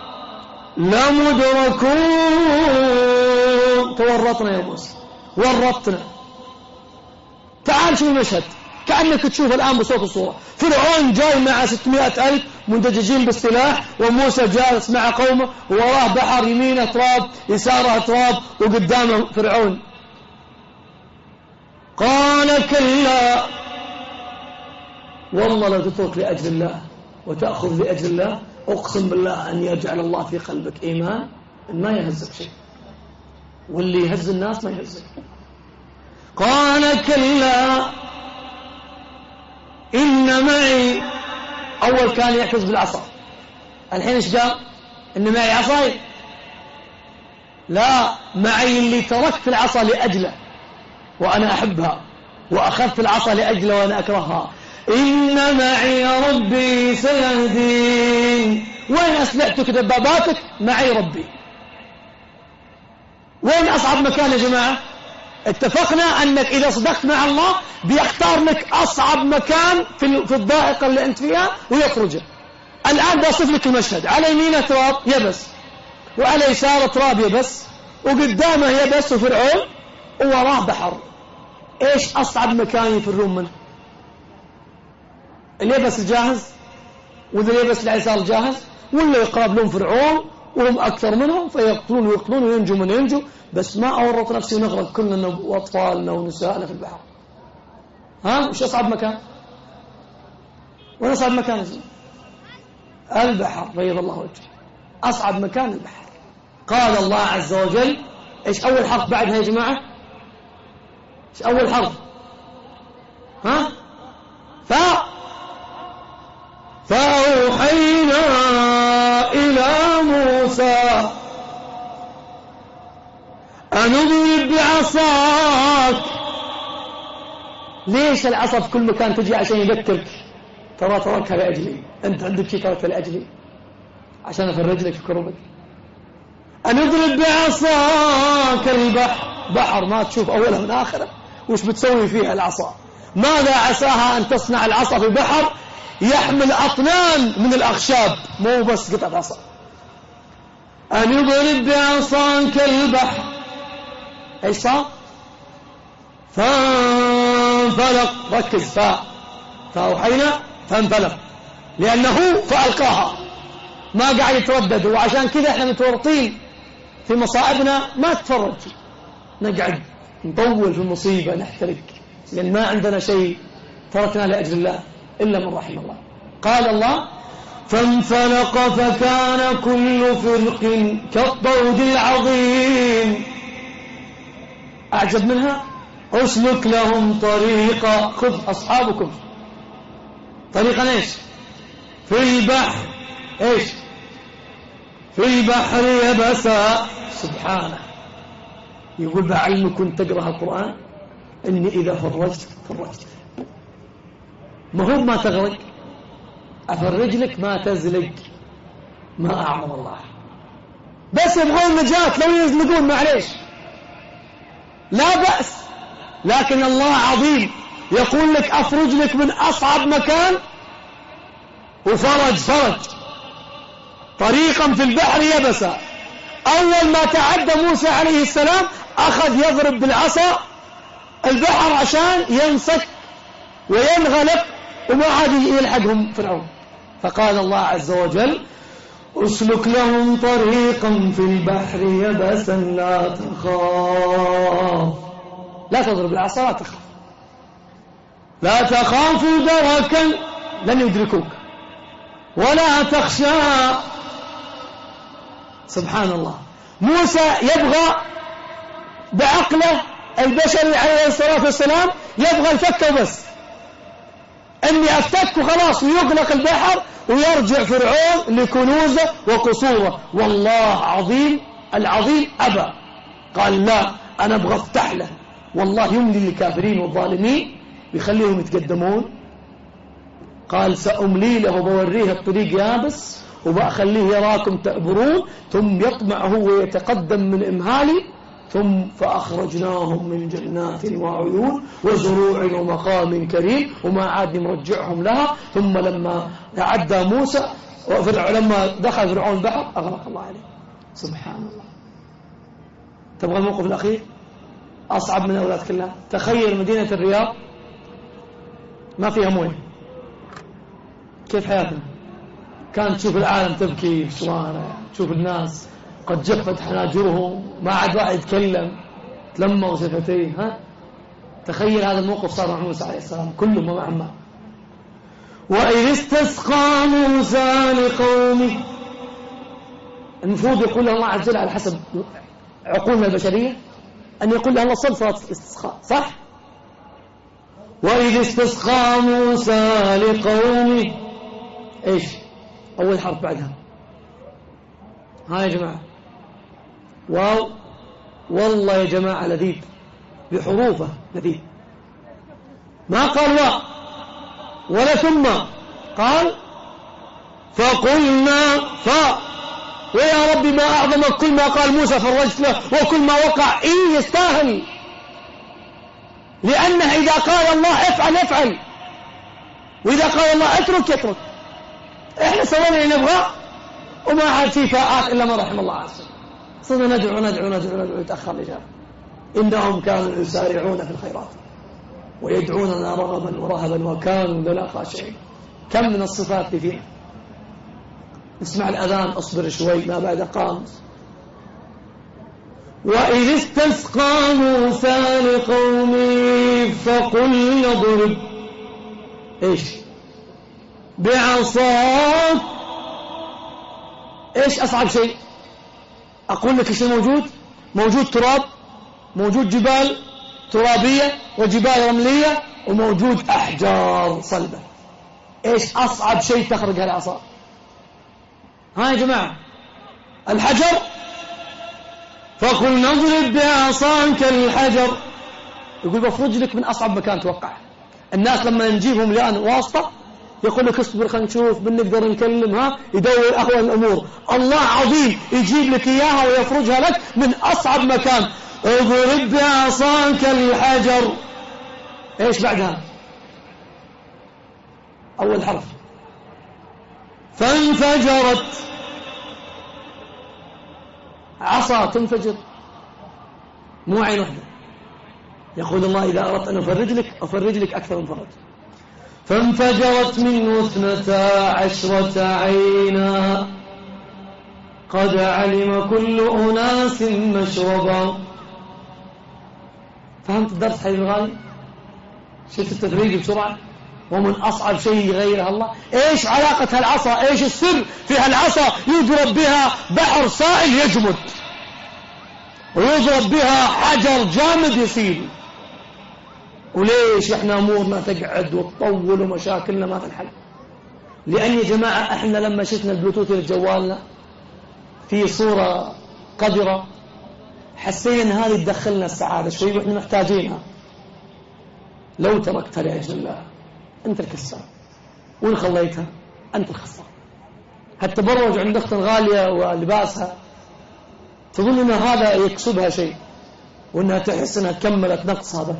لمدركون. تورطنا يا موسى، ورطنا. تعال شوف المشهد كأنك تشوف الآن بصوت الصورة. فرعون جاي مع 600,000 مندججين بالسلاح، وموسى جالس مع قومه، ووراه بحر يمينه تراب يساره تراب، وقدامه فرعون. قال كلا والله لو تترك لأجل الله وتأخذ لأجل الله أقسم بالله أن يجعل الله في قلبك إيمان ما يهزك شيء. واللي يهز الناس ما يهزك. قال كلا إن معي. أول كان يحفظ بالعصا، الحين إيش قال؟ إن معي عصاي. لا، معي اللي تركت العصا لأجله وأنا أحبها، وأخذت العصا لأجله وأنا أكرهها. إن معي ربي سيهدين. وين أسلحتك دباباتك؟ معي ربي. وين أصعب مكان يا جماعة؟ اتفقنا أنك إذا صدقت مع الله بيختار لك أصعب مكان في الضائقة اللي أنت فيها ويخرجه. الآن بوصف لك المشهد. على يمينه تراب يبس، وعلى يساره تراب يبس، وقدامه يبس وفرعون، ووراه بحر. إيش أصعب مكان يفرون منه؟ اليبس الجاهز، وإذا اليبس اليسار جاهز، ولا يقابلون فرعون وهم أكثر منهم فيقتلون ويقتلون وينجوا من ينجوا. بس ما أورط نفسي ونغرق كلنا وأطفالنا ونسائنا في البحر. ها وش أصعب مكان؟ وين أصعب مكان؟ البحر. بيض الله وجهه، أصعب مكان البحر. قال الله عز وجل إيش أول حرف بعدها يا جماعة؟ إيش أول حرف؟ ها؟ فأوحينا إلى موسى أن اضرب بعصاك. ليش العصا في كل مكان تجي؟ عشان يذكرك ترى تركها لأجلي، أنت عندك شيء تركها لأجلي عشان أفرج لك في كربك. أن اضرب بعصاك البحر. بحر ما تشوف أولها من آخره، وش بتسوي فيها العصا؟ ماذا عساها أن تصنع العصا في بحر يحمل أطنان من الأخشاب، مو بس قطعة عصا. أن يضرب بعصاك البحر. ايش صار؟ فانفلق. ركز، فأوحينا فانفلق، لأنه فألقاها، ما قاعد يتردد. وعشان كذا احنا متورطين في مصائبنا، ما تتفرج، نقعد نطول في المصيبة نحترق، لأن ما عندنا شيء تركنا لأجل الله إلا من رحم الله. قال الله فانفلق فكان كل فرق كالطود العظيم. أعجب منها أسلك لهم طريقا. خذ أصحابكم طريقا ايش؟ في البحر. ايش؟ في البحر يبسا. سبحانه. يقول بعلمك كنت تقرأ القرآن إني إذا فرجت ما هو ما تغرق، أفرج لك ما تزلق. ما أعظم الله. بس يبغون نجاة، لو يزلقون معليش لا بأس، لكن الله عظيم يقول لك أفرج لك من أصعب مكان وفرج طريقا في البحر يبسا. أول ما تعدى موسى عليه السلام أخذ يضرب بالعصا البحر عشان ينسك وينغلق وما عاد يلحقهم فرعون. فقال الله عز وجل اسلك لهم طريقا في البحر يبسا لا تخاف. لا تضرب العصا، لا تخاف، لا تخاف دركا لن يدركوك ولا تخشى. سبحان الله. موسى يبغى بعقله البشري عليه الصلاة والسلام يبغى الفك وبس، اني افتك وخلاص ويغلق البحر ويرجع فرعون لكنوزه وقصوره. والله عظيم العظيم أبى، قال لا أنا أبغى أفتح له. والله يملي للكافرين والظالمين بيخليهم يتقدمون. قال سأملي له وبوريه الطريق يابس وبأخليه يراكم تأبرون ثم يطمع هو ويتقدم من إمهالي. ثم فأخرجناهم من جنات وعيون وزروع ومقام كريم وما عاد مرجعهم لها. ثم لما تعدى موسى لما دخل فرعون البحر أغرق الله عليه. سبحان الله. تبغى الموقف الأخير أصعب من أولاد كلها. تخيل مدينة الرياض ما فيها مويه، كيف حياتنا؟ كانت تشوف العالم تبكي في الشوارع، تشوف الناس قد جفت حناجرهم، ما عاد واحد يتكلم، تلموا شفتيه. ها تخيل هذا الموقف صار مع موسى عليه السلام كلهم مع عمه. وإذ استسقى موسى لقومه. المفروض يقول الله عز وجل على حسب عقولنا البشرية أن يقول لها الله صلاة الاستسقاء، صح؟ وإذ استسقى موسى لقومه، إيش أول حرف بعدها؟ ها يا جماعة، واو، والله يا جماعة لذيذ بحروفه لذيذ، ما قال ولا ثم، قال فقلنا ويا ربي ما أعظم كل ما قال موسى فرجت له، وكل ما وقع يستاهل، لأنه إذا قال الله افعل افعل، وإذا قال الله اترك يترك. إحنا سوينا اللي نبغى وما عاد في فاءات إلا ما رحم الله عز وجل، صرنا ندعو يتأخر الإجابة. إنهم كانوا يسارعون في الخيرات ويدعوننا رغبا ورهبا وكانوا لنا خاشعين. كم من الصفات اللي فينا. اسمع الأذان، اصبر شوي ما بعد قامت. وإذ استسقى موسى لقومه فقل اضرب ايش بعصاك. ايش أصعب شيء؟ أقول لك ايش موجود تراب، موجود جبال ترابية وجبال رملية، وموجود أحجار صلبة. ايش أصعب شيء تخرج هالعصا؟ ها يا جماعة، الحجر. فقل نضرب بعصاك الحجر. يقول بفرج لك من أصعب مكان توقع. الناس لما نجيبهم الآن واسطة يقول لك اصبر خلينا نشوف بنقدر نكلم، يدور أهون الأمور. الله عظيم يجيب لك إياها ويفرجها لك من أصعب مكان. اضرب بعصاك الحجر. ايش بعدها؟ أول حرف فانفجرت. عصا تنفجر، مو عين واحدة. يقول الله إذا أردت أن أفرج لك أكثر من فرج. فانفجرت منه 12 عينا قد علم كل أناس مشربا. فهمت الدرس حبيبي الغالي؟ شفت التدريج بسرعة؟ ومن أصعب شيء يغيرها الله. إيش علاقة هالعصا؟ إيش السر في هالعصا؟ يضرب بها بحر سائل يجمد، ويضرب بها حجر جامد يصير. وليش إحنا أمورنا تقعد وتطول ومشاكلنا ما تنحل؟ لأن يا جماعة إحنا لما شفنا البلوتوث اللي جوالنا في صورة قذرة حسينا إن هذه تدخلنا السعادة شوي وإحنا محتاجينها. لو تركتها لأجل الله أنت الكسار، وإن خليتها أنت الخسار. هالتبرج عند أخت غالية ولباسها تظن أن هذا يكسبها شيء، وأنها تحس أنها كملت نقص هذا،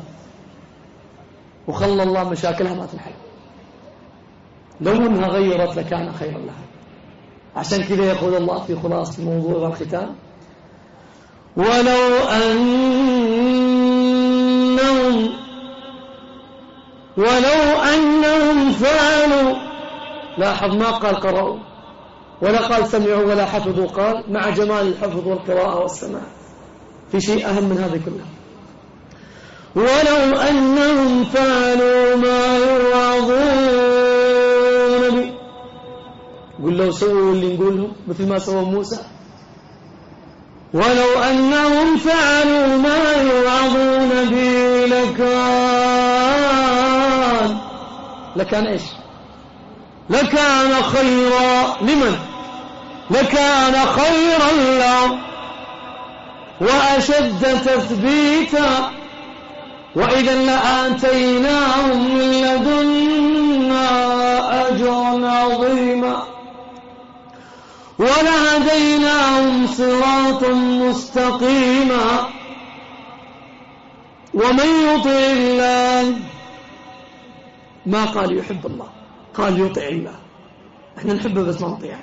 وخلى الله مشاكلها ما تنحل. لو أنها غيرت لكان خيرا لها. عشان كذا يقول الله في خلاصة الموضوع والختام: ولو أنهم فعلوا. لاحظ ما قال قرأوا ولا قال سمعوا ولا حفظوا، قال مع جمال الحفظ والقراءة والسماع في شيء أهم من هذا كله. ولو أنهم فعلوا ما يوعظون به. قل لو سووا اللي نقولهم مثل ما سوى موسى. ولو أنهم فعلوا ما يوعظون به لكان إيش؟ لكان خيرا لمن؟ لكان خيرا لهم وأشد تثبيتا وإذا لآتيناهم من لدنا أجرا عظيما ولهديناهم صراطا مستقيما. ومن يطع الله، ما قال يحب الله، قال يطع الله. احنا نحبه بس ما نطيعه.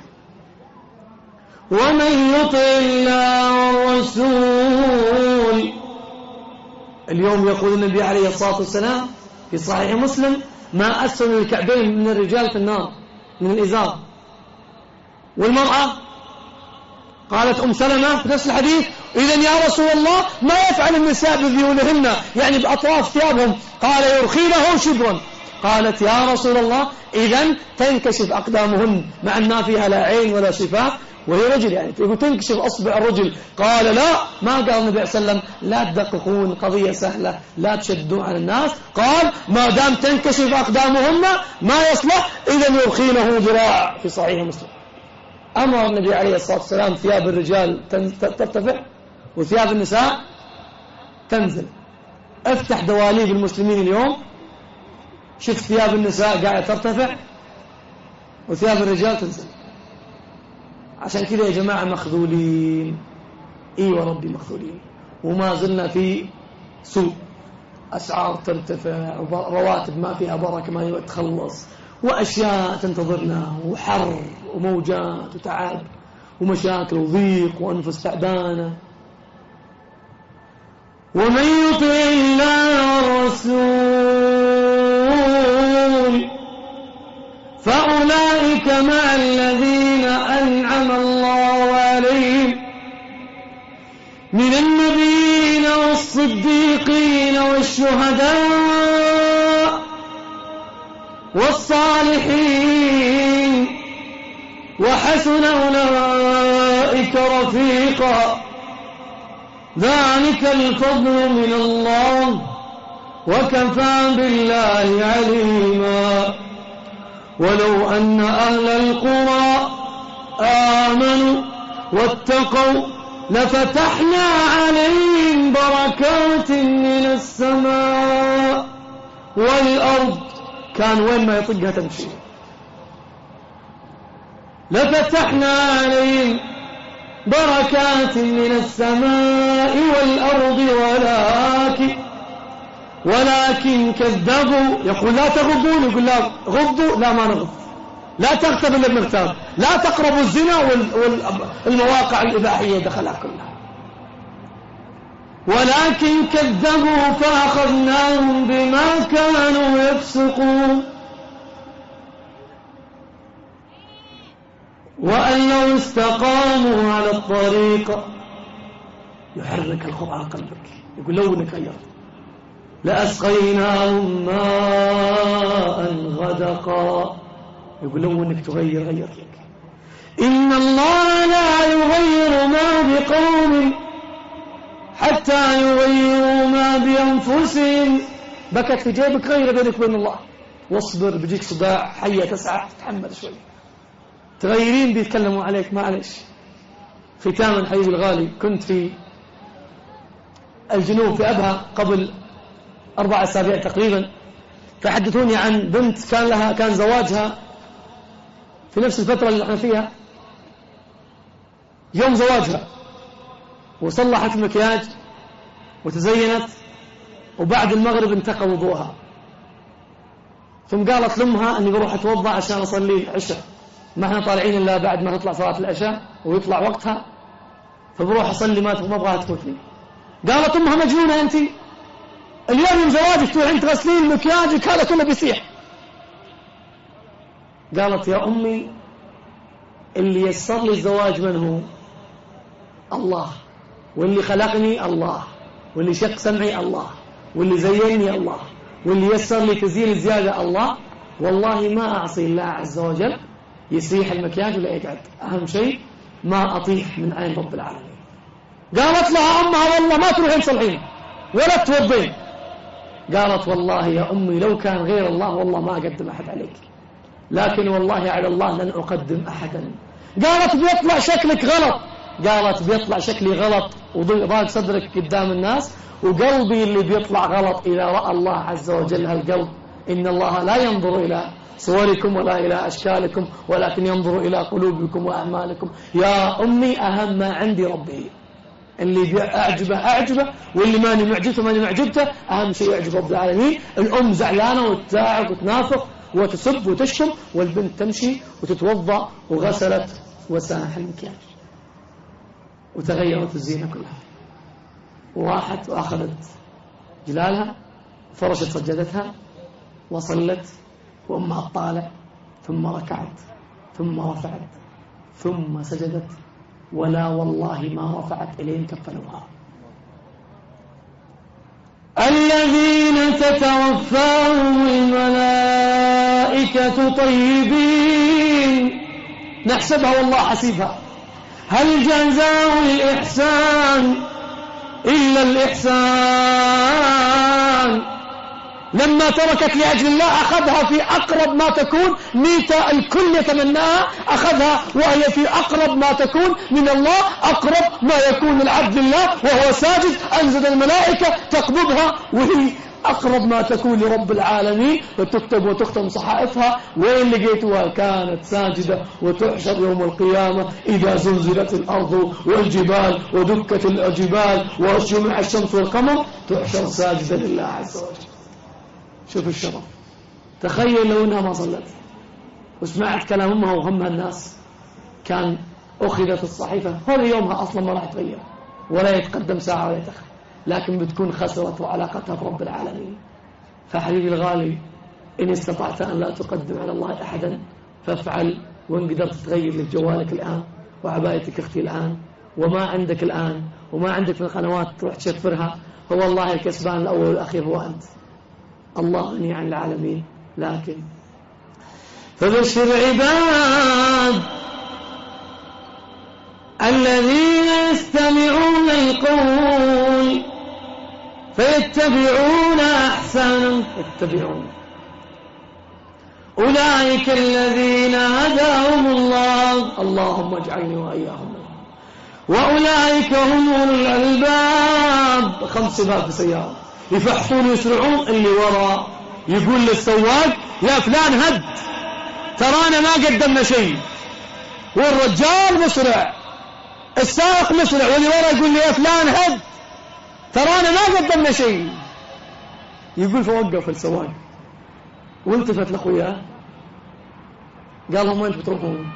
ومن يطع الله والرسول. اليوم يقول النبي عليه الصلاة والسلام في صحيح مسلم: ما أسفل الكعبين من الرجال في النار من الإزار. والمرأة قالت أم سلمة في نفس الحديث: إذن يا رسول الله ما يفعل النساء بذيولهن، يعني بأطراف ثيابهم؟ قال: يرخينه شبرا. قالت: يا رسول الله إذن تنكشف أقدامهن، مع أن ما فيها لا عين ولا شفاه وهي رجل يعني يقول تنكشف أصبع الرجل. قال لا، ما قال النبي صلى الله عليه وسلم لا تدققون، قضية سهلة لا تشدون على الناس. قال ما دام تنكشف أقدامهن ما يصلح إذا يرخينه ذراع، في صحيح مسلم. أمر النبي عليه الصلاة والسلام ثياب الرجال ترتفع وثياب النساء تنزل. افتح دواليب المسلمين اليوم، شوف ثياب النساء قاعدة ترتفع وثياب الرجال تنزل. عشان كذا يا جماعة مخذولين، وربي مخذولين، وما زلنا في سوء. أسعار ترتفع، رواتب ما فيها بركة ما يتخلص، وأشياء تنتظرنا، وحر وموجات وتعب ومشاكل وضيق وأنفس تعبانة. ومن يطع الله والرسول فأولئك مع الذين أنعم الله عليهم من النبيين والصديقين والشهداء والصالحين وحسن أولئك رفيقا، ذلك الفضل من الله وكفى بالله عليما. ولو أن أهل القرى آمنوا واتقوا لفتحنا عليهم بركات من السماء والأرض. كان وين ما يطقها تمشي. لفتحنا عليهم بركات من السماء والأرض ولكن كذبوا. يقول لا تغضون، يقول لا غضوا، لا ما نغض. لا تغتب إلا بمغتاب، لا تقربوا الزنا والمواقع الإباحية دخلها كلها. ولكن كذبوا فأخذناهم بما كانوا يفسقون. وأن لو استقاموا على الطريق يحرك القرآن قلبك، يقول لو انك غيرت لأسقيناهم ماء غدقا، يقول لو انك تغير لك. إن الله لا يغير ما بقوم حتى يغيروا ما بأنفسهم. بكت في جيبك، غير بينك وبين الله، واصبر، بيجيك صداع، حية تسعى، تتحمل شوي، تغيرين بيتكلموا عليك، معلش. ختاما حبيبي الغالي، كنت في الجنوب في أبها قبل 4 أسابيع تقريبا، فحدثوني عن بنت كان زواجها في نفس الفترة اللي احنا فيها، يوم زواجها، وصلحت المكياج وتزينت، وبعد المغرب انتقى وضوءها، ثم قالت لأمها أني بروح أتوضأ عشان أصلي العشاء، ما احنا طالعين إلا بعد ما تطلع صلاة العشاء ويطلع وقتها، فبروح أصلي ما أبغاها تفوتني. قالت أمها مجنونة أنت، اليوم يوم زواجك تروحين تغسلين مكياجك، هذا كله بيصيح. قالت يا أمي اللي يسر لي الزواج من هو؟ الله، واللي خلقني الله، واللي شق سمعي الله، واللي زيني الله، واللي يسر لي تزيين الزيادة الله. والله ما أعصي الله عز وجل، يسيح المكياج ولا يقعد، أهم شيء ما أطيح من عين رب العالمين. قالت لها أمها والله ما تروحين تصلحين ولا توضين. قالت والله يا أمي لو كان غير الله والله ما أقدم أحد عليك، لكن والله على الله لن أقدم أحدا. قالت بيطلع شكلك غلط، قالت بيطلع شكلي غلط وضاق صدرك قدام الناس، وقلبي اللي بيطلع غلط إذا رأى الله عز وجل هالقلب. إن الله لا ينظر إلى صوركم ولا إلى أشكالكم، ولكن ينظر إلى قلوبكم وأعمالكم. يا أمي أهم ما عندي ربي، اللي أعجبه واللي ماني معجبته، أهم شيء يعجب رب العالمين. الأم زعلانة وتزاعق وتنافق وتسب وتشتم، والبنت تمشي وتتوضأ وغسلت وساح المكياج وتغيرت الزينة كلها، وراحت وأخذت جلالها، فرشت سجدتها وصلت، وأمها الطالع، ثم ركعت، ثم رفعت، ثم سجدت، ولا والله ما رفعت إليهم كفنوها. الذين تتوفاهم الملائكة طيبين، نحسبها والله حسيبها، هل جزاء الإحسان إلا الإحسان. لما تركت لأجل الله أخذها في أقرب ما تكون، ميتة الكل يتمناها أخذها وهي في أقرب ما تكون من الله، أقرب ما يكون العبد لله وهو ساجد، أنزل الملائكة تقبضها وهي أقرب ما تكون لرب العالمين، وتكتب وتختم صحائفها. وين لقيتها؟ كانت ساجدة وتحشر يوم القيامة إذا زلزلت الأرض والجبال ودكت الجبال وجمع الشمس والقمر، تحشر ساجدة لله عز وجل. شوف الشرف. تخيل لو انها ما صلت وسمعت كلام امها وهمها الناس، كان اخذت الصحيفه، هذا يومها اصلا ما راح يتغير ولا يتقدم ساعه ولا يتاخر، لكن بتكون خسرت علاقتها برب العالمين. فحبيبي الغالي، ان استطعت ان لا تقدم على الله احدا فافعل. وان قدرت تغير لك جوالك الان وعبايتك اختي الان وما عندك الان وما عندك من القنوات تروح تشفرها، فوالله الكسبان الاول والاخير هو انت. الله غني عن العالمين. لكن فبشر عباد الذين يستمعون القول فيتبعون أحسنه. يتبعون أولئك الذين هداهم الله، اللهم اجعلني وإياهم، وأولئك هم أولو الألباب. 5 صفات في سيارة، يفحصون يسرعون، اللي وراء يقول للسواق يا فلان هد، ترانا ما قدمنا شيء، والرجال مسرع، السائق مسرع، واللي وراء يقول لي يا فلان هد، ترانا ما قدمنا شيء. يقول فوقف السواق والتفت لاخوياه قال لهم وين بتروحون؟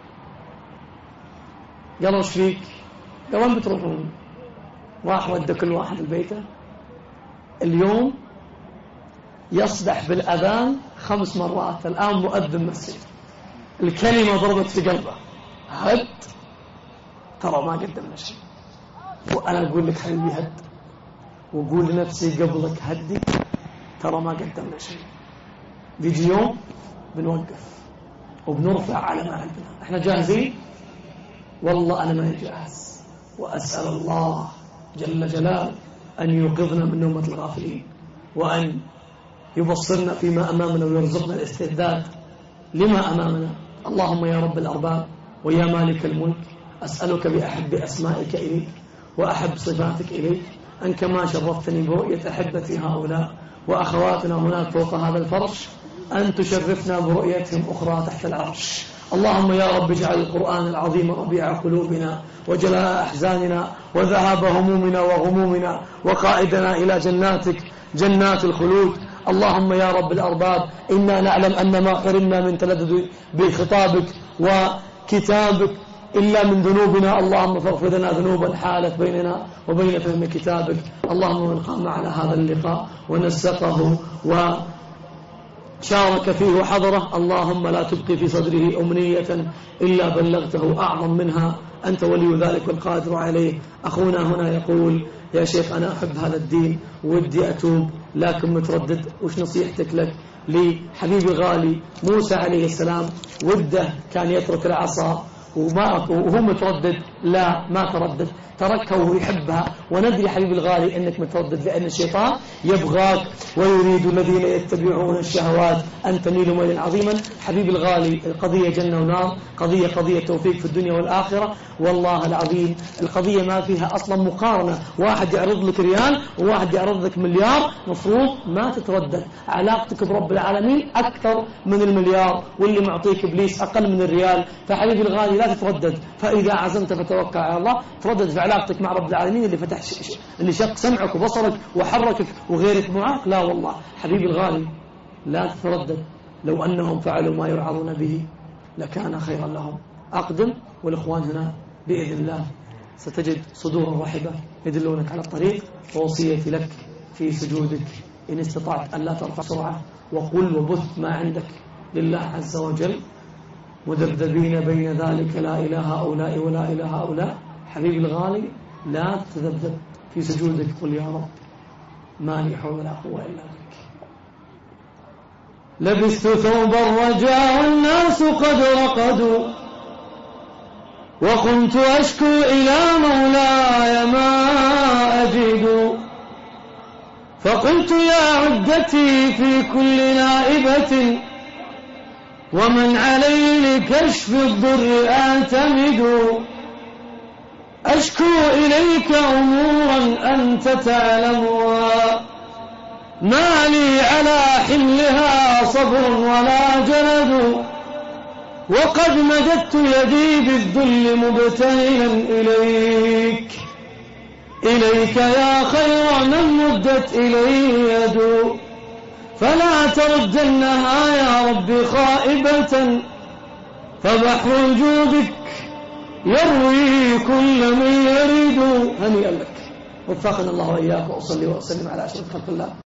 قالوا ايش فيك؟ قال وين بتروحون؟ راح ودى كل واحد لبيته. اليوم يصدح بالأذان 5 مرات، الآن مؤذن مسجد، الكلمة ضربت في قلبه، هد، ترى ما قدمنا شيء. وأنا أقول لك حبيبي هد، وأقول لنفسي قبلك هدي، ترى ما قدمنا شيء. بيجي يوم بنوقف وبنرفع على ما عندنا. احنا جاهزين؟ والله أنا ما جاهز، وأسأل الله جل جلاله أن يوقظنا من نومة الغافلين، وأن يبصرنا فيما أمامنا ويرزقنا الاستعداد لما أمامنا. اللهم يا رب الأرباب ويا مالك الملك، أسألك بأحب أسمائك إليك وأحب صفاتك إليك أن كما شرفتني برؤية أحبتي هؤلاء وأخواتنا هناك فوق هذا الفرش، أن تشرفنا برؤيتهم أخرى تحت العرش. اللهم يا رب اجعل القرآن العظيم ربيع قلوبنا وجلاء أحزاننا وذهاب همومنا وغمومنا وقائدنا إلى جناتك جنات الخلود. اللهم يا رب الأرباب إنا نعلم أن ما حرمنا من تلذذ بخطابك وكتابك إلا من ذنوبنا، اللهم فاغفر لنا ذنوبا حالت بيننا وبين فهم كتابك. اللهم من قام على هذا اللقاء ونسقه وشارك فيه وحضره، اللهم لا تبقي في صدره أمنية إلا بلغته أعظم منها، أنت ولي ذلك والقادر عليه. أخونا هنا يقول يا شيخ أنا أحب هذا الدين ودي أتوب لكن متردد، وش نصيحتك لك؟ لحبيبي غالي موسى عليه السلام وده كان يترك العصا وهو متردد، لا ما تردد، تركها وهو يحبها. وندري حبيبي الغالي أنك متردد لأن الشيطان يبغاك ويريد الذين يتبعون الشهوات أن تميلوا ميلا عظيما. حبيبي الغالي القضية جنة ونار، قضية توفيق في الدنيا والآخرة. والله العظيم القضية ما فيها أصلا مقارنة، واحد يعرض لك ريال وواحد يعرض لك مليار، مفروض ما تتردد. علاقتك برب العالمين أكثر من المليار، واللي معطيك إبليس أقل من الريال. فحبيبي الغالي لا تتردد، فإذا عزمت فتوكل على الله. تردد في علاقتك مع رب العالمين اللي فتح اللي شق سمعك وبصرك وحركك وغيرك معك. لا والله حبيبي الغالي لا تتردد، لو أنهم فعلوا ما يرعظون به لكان خيرا لهم. أقدم والإخوان هنا بإذن الله ستجد صدور رحبة يدلونك على الطريق. ووصيتي لك في سجودك إن استطعت أن لا ترفع سرعة، وقل وبث ما عندك لله عز وجل، مذبذبين بين ذلك لا إله هؤلاء ولا إله هؤلاء. حبيبي الغالي لا تذبذب في سجودك، قل يا رب ما لي حول ولا قوة إلا بك. لبست ثوب الرجاء والناس قد رقدوا وكنت أشكو إلى مولاي ما أجد، فقلت يا عدتي في كل نائبة ومن علي لكشف الضر أعتمد، أشكو إليك أمورا أنت تعلمها ما لي على حملها صبر ولا جلد، وقد مددت يدي بالذل مبتهلا إليك يا خير من مدت إليه يد، فلا تردنها يا رب خائبة، فبحر جودك يروي كل من يريد. هنيئا لك، وفقنا الله وإياك، وأصلي وأسلم على أشرف خلق الله.